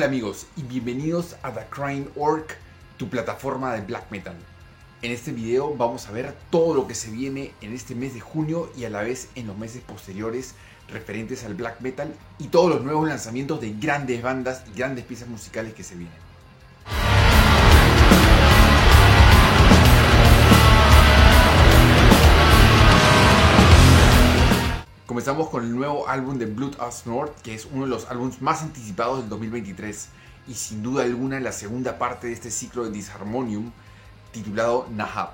Hola amigos y bienvenidos a The Crying Orc, tu plataforma de black metal. En este video vamos a ver todo lo que se viene en este mes de junio y a la vez en los meses posteriores referentes al black metal y todos los nuevos lanzamientos de grandes bandas y grandes piezas musicales que se vienen. Comenzamos con el nuevo álbum de Blood Us North, que es uno de los álbumes más anticipados del 2023 y sin duda alguna la segunda parte de este ciclo de Disharmonium titulado Nahab.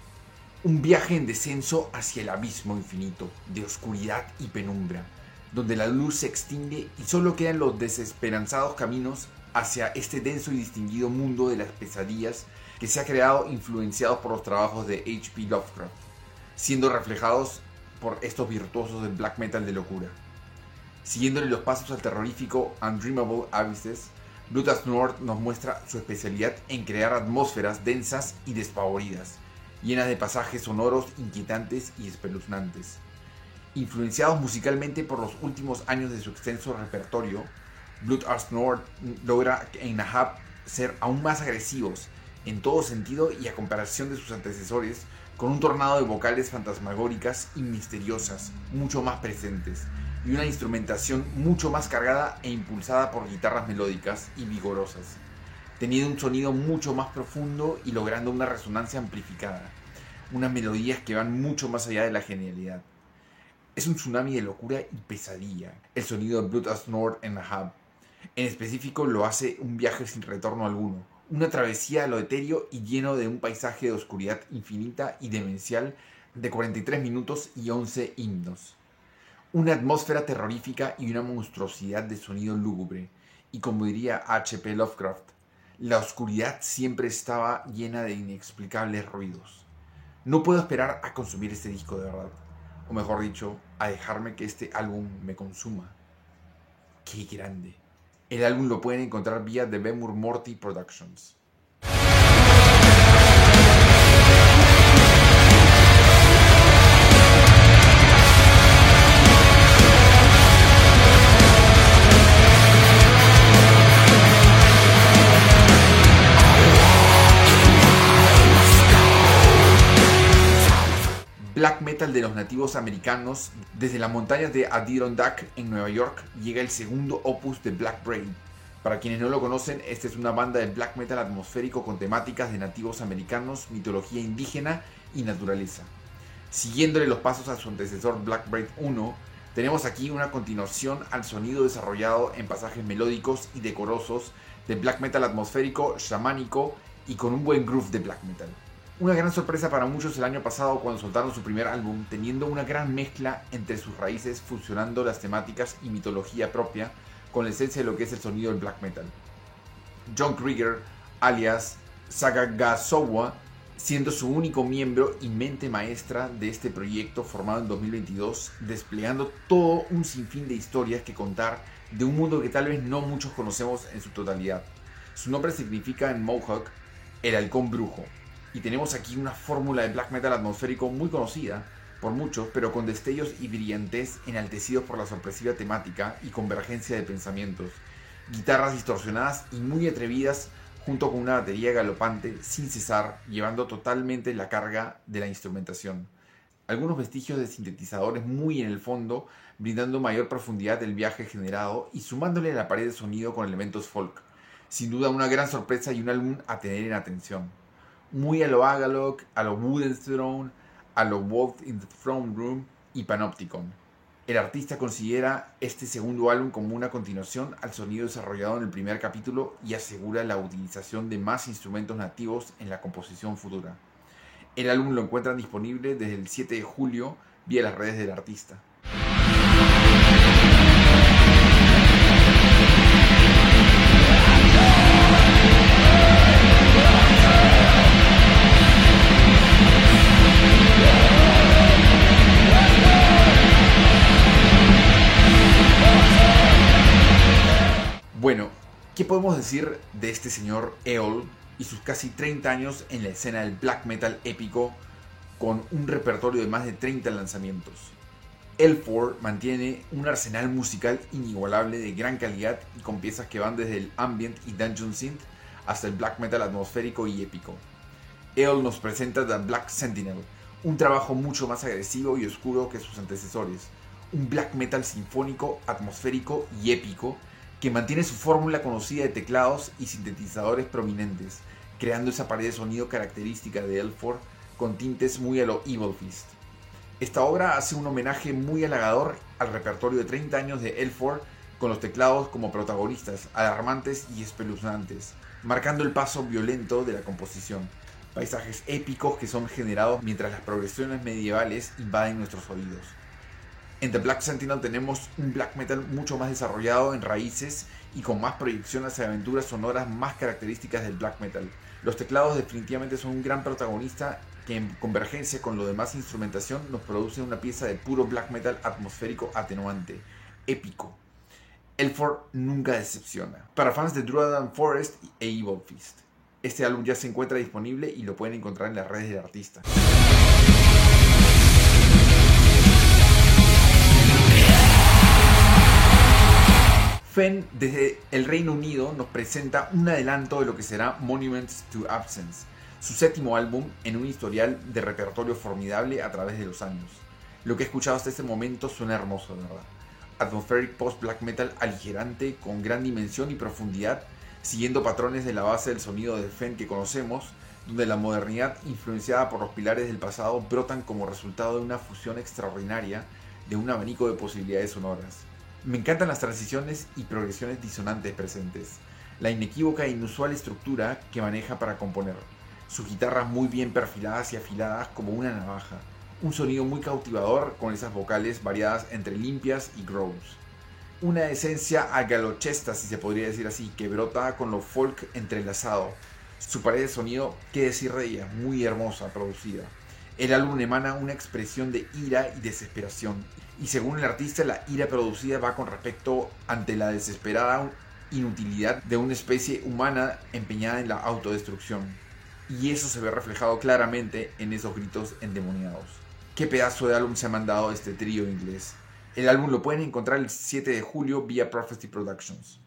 Un viaje en descenso hacia el abismo infinito, de oscuridad y penumbra, donde la luz se extingue y solo quedan los desesperanzados caminos hacia este denso y distinguido mundo de las pesadillas que se ha creado influenciados por los trabajos de H.P. Lovecraft, siendo reflejados por estos virtuosos del black metal de locura. Siguiéndole los pasos al terrorífico Undreamable Abysses, Blood Us North nos muestra su especialidad en crear atmósferas densas y despavoridas, llenas de pasajes sonoros inquietantes y espeluznantes. Influenciados musicalmente por los últimos años de su extenso repertorio, Blood Us North logra en Nahab ser aún más agresivos en todo sentido y a comparación de sus antecesores, con un tornado de vocales fantasmagóricas y misteriosas, mucho más presentes, y una instrumentación mucho más cargada e impulsada por guitarras melódicas y vigorosas, teniendo un sonido mucho más profundo y logrando una resonancia amplificada, unas melodías que van mucho más allá de la genialidad. Es un tsunami de locura y pesadilla, el sonido de Blood Us North en Nahab. En específico lo hace un viaje sin retorno alguno, una travesía a lo etéreo y lleno de un paisaje de oscuridad infinita y demencial de 43 minutos y 11 himnos. Una atmósfera terrorífica y una monstruosidad de sonido lúgubre. Y como diría H.P. Lovecraft, la oscuridad siempre estaba llena de inexplicables ruidos. No puedo esperar a consumir este disco de verdad. O mejor dicho, a dejarme que este álbum me consuma. ¡Qué grande! El álbum lo pueden encontrar vía The Bemur Morty Productions. Black metal de los nativos americanos. Desde las montañas de Adirondack en Nueva York llega el segundo opus de Black Braid. Para quienes no lo conocen, esta es una banda de black metal atmosférico con temáticas de nativos americanos, mitología indígena y naturaleza. Siguiéndole los pasos a su antecesor Black Braid 1, tenemos aquí una continuación al sonido desarrollado en pasajes melódicos y decorosos de black metal atmosférico, chamánico y con un buen groove de black metal. Una gran sorpresa para muchos el año pasado cuando soltaron su primer álbum, teniendo una gran mezcla entre sus raíces, fusionando las temáticas y mitología propia con la esencia de lo que es el sonido del black metal. John Krieger, alias Sagagasowa, siendo su único miembro y mente maestra de este proyecto formado en 2022, desplegando todo un sinfín de historias que contar de un mundo que tal vez no muchos conocemos en su totalidad. Su nombre significa en Mohawk el halcón brujo. Y tenemos aquí una fórmula de black metal atmosférico muy conocida por muchos, pero con destellos y brillantez enaltecidos por la sorpresiva temática y convergencia de pensamientos. Guitarras distorsionadas y muy atrevidas, junto con una batería galopante sin cesar, llevando totalmente la carga de la instrumentación. Algunos vestigios de sintetizadores muy en el fondo, brindando mayor profundidad del viaje generado y sumándole a la pared de sonido con elementos folk. Sin duda una gran sorpresa y un álbum a tener en atención. Muy a lo Agalok, a lo Wooden Throne, a lo Wolf in the Throne Room y Panopticon. El artista considera este segundo álbum como una continuación al sonido desarrollado en el primer capítulo y asegura la utilización de más instrumentos nativos en la composición futura. El álbum lo encuentran disponible desde el 7 de julio vía las redes del artista. Bueno, ¿qué podemos decir de este señor Eol y sus casi 30 años en la escena del black metal épico con un repertorio de más de 30 lanzamientos? L4 mantiene un arsenal musical inigualable de gran calidad y con piezas que van desde el ambient y dungeon synth hasta el black metal atmosférico y épico. L nos presenta The Black Sentinel, un trabajo mucho más agresivo y oscuro que sus antecesores, un black metal sinfónico, atmosférico y épico que mantiene su fórmula conocida de teclados y sintetizadores prominentes, creando esa pared de sonido característica de L4 con tintes muy a lo Evil Fist. Esta obra hace un homenaje muy halagador al repertorio de 30 años de L4 con los teclados como protagonistas, alarmantes y espeluznantes, marcando el paso violento de la composición. Paisajes épicos que son generados mientras las progresiones medievales invaden nuestros oídos. En The Black Sentinel tenemos un black metal mucho más desarrollado en raíces y con más proyección hacia aventuras sonoras más características del black metal. Los teclados definitivamente son un gran protagonista que en convergencia con lo demás instrumentación nos produce una pieza de puro black metal atmosférico atenuante, épico. L4 nunca decepciona. Para fans de Druadan Forest e Evil Fist. Este álbum ya se encuentra disponible y lo pueden encontrar en las redes del artista. Fen desde el Reino Unido nos presenta un adelanto de lo que será Monuments to Absence, su séptimo álbum en un historial de repertorio formidable a través de los años. Lo que he escuchado hasta este momento suena hermoso, de verdad. Atmospheric post-black metal aligerante con gran dimensión y profundidad, siguiendo patrones de la base del sonido de Fen que conocemos, donde la modernidad influenciada por los pilares del pasado brotan como resultado de una fusión extraordinaria de un abanico de posibilidades sonoras. Me encantan las transiciones y progresiones disonantes presentes, la inequívoca e inusual estructura que maneja para componer, sus guitarras muy bien perfiladas y afiladas como una navaja, un sonido muy cautivador con esas vocales variadas entre limpias y growls. Una esencia agalochesta, si se podría decir así, que brota con lo folk entrelazado. Su pared de sonido, qué decir de ella, muy hermosa, producida. El álbum emana una expresión de ira y desesperación, y según el artista, la ira producida va con respecto ante la desesperada inutilidad de una especie humana empeñada en la autodestrucción. Y eso se ve reflejado claramente en esos gritos endemoniados. Qué pedazo de álbum se ha mandado este trío inglés. El álbum lo pueden encontrar el 7 de julio vía Prophecy Productions.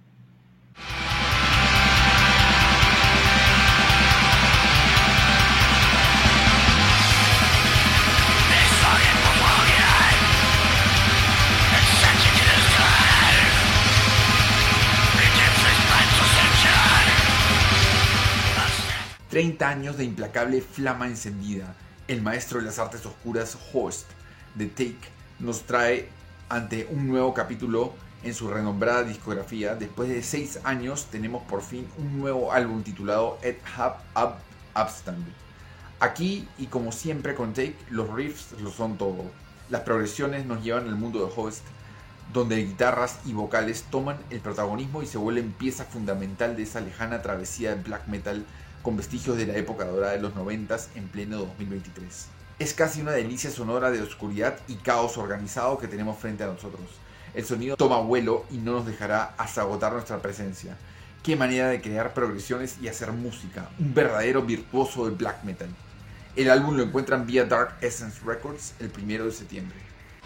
...30 años de implacable flama encendida... ...el maestro de las artes oscuras Horst de Take... nos trae ante un nuevo capítulo en su renombrada discografía. Después de 6 años tenemos por fin un nuevo álbum titulado Et Hab Ab Abstand. Aquí, y como siempre con Take, los riffs lo son todo. Las progresiones nos llevan al mundo de Host, donde guitarras y vocales toman el protagonismo y se vuelven pieza fundamental de esa lejana travesía del black metal con vestigios de la época dorada de los 90s en pleno 2023. Es casi una delicia sonora de oscuridad y caos organizado que tenemos frente a nosotros. El sonido toma vuelo y no nos dejará hasta agotar nuestra presencia. Qué manera de crear progresiones y hacer música, un verdadero virtuoso del black metal. El álbum lo encuentran vía Dark Essence Records el 1 de septiembre.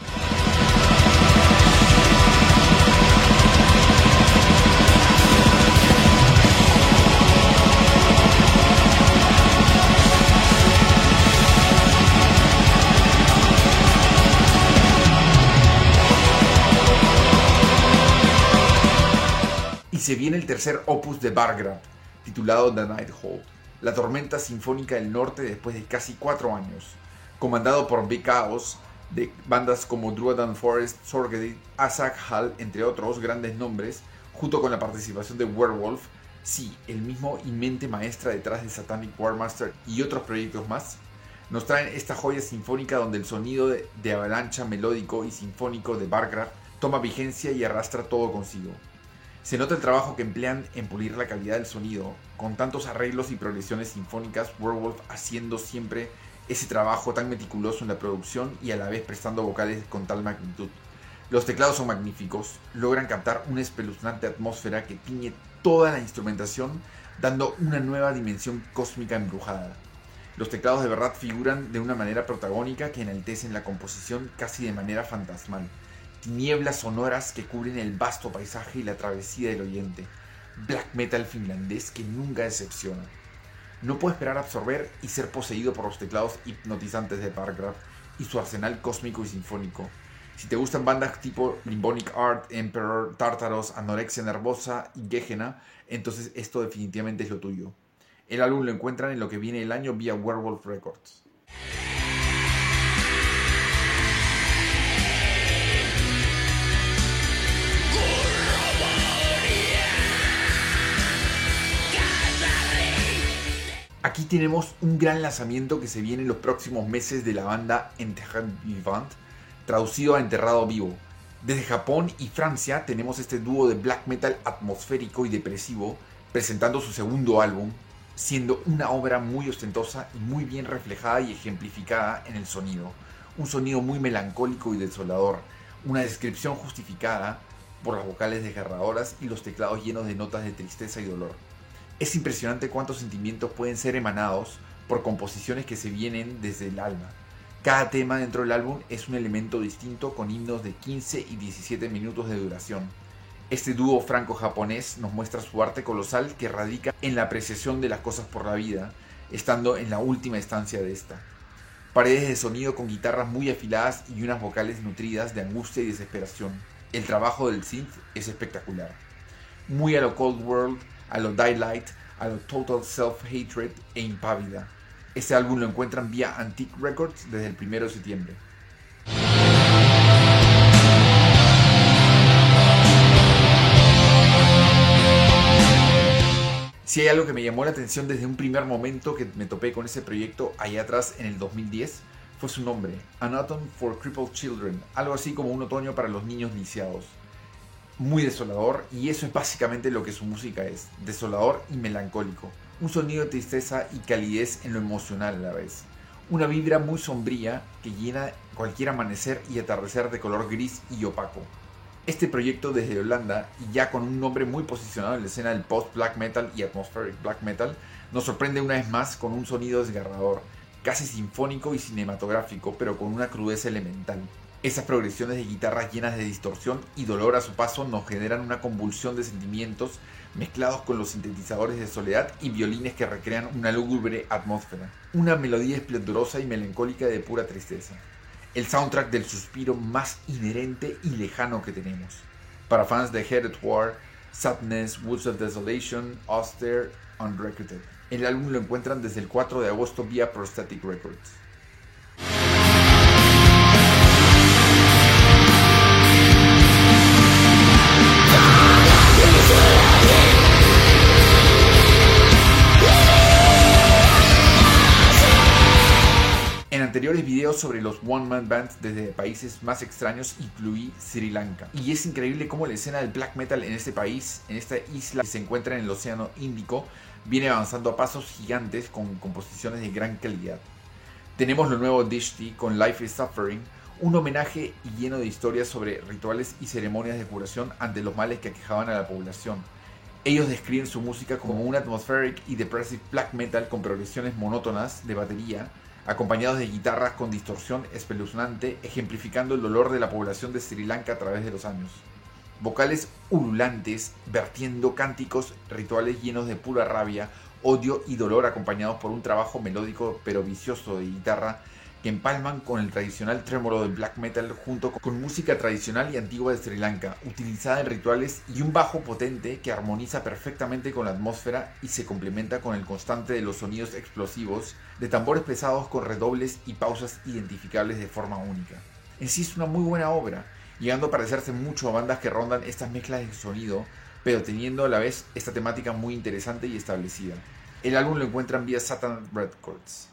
Y se viene el tercer opus de Vargrad, titulado The Nighthold, la tormenta sinfónica del norte después de casi 4 años, comandado por Big Chaos, de bandas como Druadan Forest, Sorgedit, Azak Hall, entre otros grandes nombres, junto con la participación de Werewolf, sí, el mismo y mente maestra detrás de Satanic Warmaster y otros proyectos más, nos traen esta joya sinfónica donde el sonido de avalancha melódico y sinfónico de Vargrad toma vigencia y arrastra todo consigo. Se nota el trabajo que emplean en pulir la calidad del sonido, con tantos arreglos y progresiones sinfónicas, Werewolf haciendo siempre ese trabajo tan meticuloso en la producción y a la vez prestando vocales con tal magnitud. Los teclados son magníficos, logran captar una espeluznante atmósfera que tiñe toda la instrumentación, dando una nueva dimensión cósmica embrujada. Los teclados de verdad figuran de una manera protagónica que enaltecen la composición casi de manera fantasmal. Tinieblas sonoras que cubren el vasto paisaje y la travesía del oyente. Black metal finlandés que nunca decepciona. No puedo esperar absorber y ser poseído por los teclados hipnotizantes de Parkgraf y su arsenal cósmico y sinfónico. Si te gustan bandas tipo Limbonic Art, Emperor, Tartaros, Anorexia Nervosa y Gehenna, entonces esto definitivamente es lo tuyo. El álbum lo encuentran en lo que viene el año vía Werewolf Records. Aquí tenemos un gran lanzamiento que se viene en los próximos meses de la banda Enterré Vivant, traducido a Enterrado Vivo. Desde Japón y Francia tenemos este dúo de black metal atmosférico y depresivo presentando su segundo álbum, siendo una obra muy ostentosa y muy bien reflejada y ejemplificada en el sonido. Un sonido muy melancólico y desolador, una descripción justificada por las vocales desgarradoras y los teclados llenos de notas de tristeza y dolor. Es impresionante cuántos sentimientos pueden ser emanados por composiciones que se vienen desde el alma. Cada tema dentro del álbum es un elemento distinto con himnos de 15 y 17 minutos de duración. Este dúo franco-japonés nos muestra su arte colosal que radica en la apreciación de las cosas por la vida, estando en la última instancia de esta. Paredes de sonido con guitarras muy afiladas y unas vocales nutridas de angustia y desesperación. El trabajo del synth es espectacular. Muy a lo Cold World, a lo Die Light, a lo Total Self-Hatred e Impávida. Este álbum lo encuentran vía Antique Records desde el 1 de septiembre. Si hay algo que me llamó la atención desde un primer momento que me topé con ese proyecto allá atrás en el 2010, fue su nombre, An Autumn for Crippled Children, algo así como un otoño para los niños lisiados. Muy desolador, y eso es básicamente lo que su música es, desolador y melancólico. Un sonido de tristeza y calidez en lo emocional a la vez. Una vibra muy sombría que llena cualquier amanecer y atardecer de color gris y opaco. Este proyecto desde Holanda, y ya con un nombre muy posicionado en la escena del post-black metal y atmospheric black metal, nos sorprende una vez más con un sonido desgarrador, casi sinfónico y cinematográfico, pero con una crudeza elemental. Esas progresiones de guitarras llenas de distorsión y dolor a su paso nos generan una convulsión de sentimientos mezclados con los sintetizadores de soledad y violines que recrean una lúgubre atmósfera. Una melodía esplendorosa y melancólica de pura tristeza. El soundtrack del suspiro más inherente y lejano que tenemos. Para fans de Headed War, Sadness, Woods of Desolation, Auster, Unrecruited. El álbum lo encuentran desde el 4 de agosto vía Prosthetic Records. En anteriores videos sobre los one-man bands desde países más extraños incluí Sri Lanka. Y es increíble cómo la escena del black metal en este país, en esta isla que se encuentra en el Océano Índico, viene avanzando a pasos gigantes con composiciones de gran calidad. Tenemos lo nuevo Dishti con Life is Suffering, un homenaje lleno de historias sobre rituales y ceremonias de curación ante los males que aquejaban a la población. Ellos describen su música como un atmospheric y depressive black metal con progresiones monótonas de batería, acompañados de guitarras con distorsión espeluznante, ejemplificando el dolor de la población de Sri Lanka a través de los años. Vocales ululantes, vertiendo cánticos rituales llenos de pura rabia, odio y dolor, acompañados por un trabajo melódico pero vicioso de guitarra que empalman con el tradicional trémolo del black metal junto con música tradicional y antigua de Sri Lanka, utilizada en rituales, y un bajo potente que armoniza perfectamente con la atmósfera y se complementa con el constante de los sonidos explosivos de tambores pesados con redobles y pausas identificables de forma única. En sí es una muy buena obra, llegando a parecerse mucho a bandas que rondan estas mezclas de sonido, pero teniendo a la vez esta temática muy interesante y establecida. El álbum lo encuentran vía Satan Records.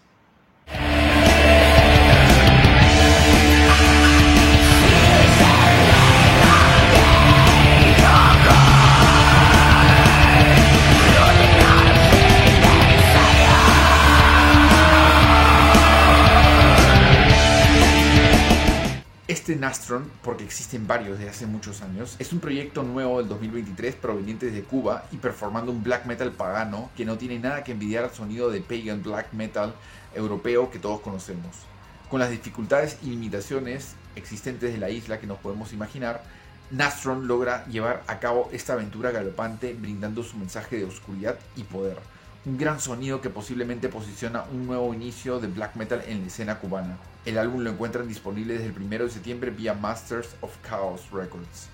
Este Nastron porque existen varios desde hace muchos años. Es un proyecto nuevo del 2023 proveniente de Cuba y performando un black metal pagano que no tiene nada que envidiar al sonido de pagan black metal europeo que todos conocemos. Con las dificultades y limitaciones existentes de la isla que nos podemos imaginar, Nastron logra llevar a cabo esta aventura galopante brindando su mensaje de oscuridad y poder. Un gran sonido que posiblemente posiciona un nuevo inicio de black metal en la escena cubana. El álbum lo encuentran disponible desde el 1 de septiembre vía Masters of Chaos Records.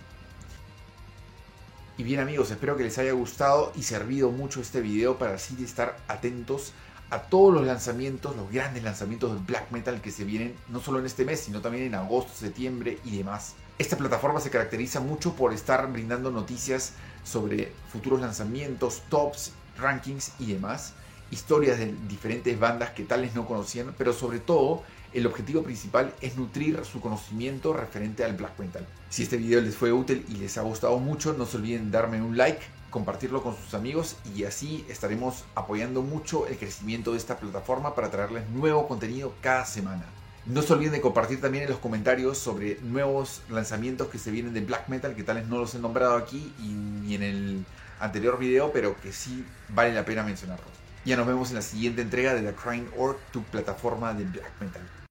Y bien amigos, espero que les haya gustado y servido mucho este video para así estar atentos a todos los lanzamientos, los grandes lanzamientos de black metal que se vienen no solo en este mes, sino también en agosto, septiembre y demás. Esta plataforma se caracteriza mucho por estar brindando noticias sobre futuros lanzamientos, tops, rankings y demás, historias de diferentes bandas que tales no conocían, pero sobre todo el objetivo principal es nutrir su conocimiento referente al black metal. Si este video les fue útil y les ha gustado mucho, no se olviden darme un like, compartirlo con sus amigos y así estaremos apoyando mucho el crecimiento de esta plataforma para traerles nuevo contenido cada semana. No se olviden de compartir también en los comentarios sobre nuevos lanzamientos que se vienen de black metal, que tales no los he nombrado aquí y en el anterior video, pero que sí vale la pena mencionarlos. Ya nos vemos en la siguiente entrega de The Crying Orc, tu plataforma de black metal.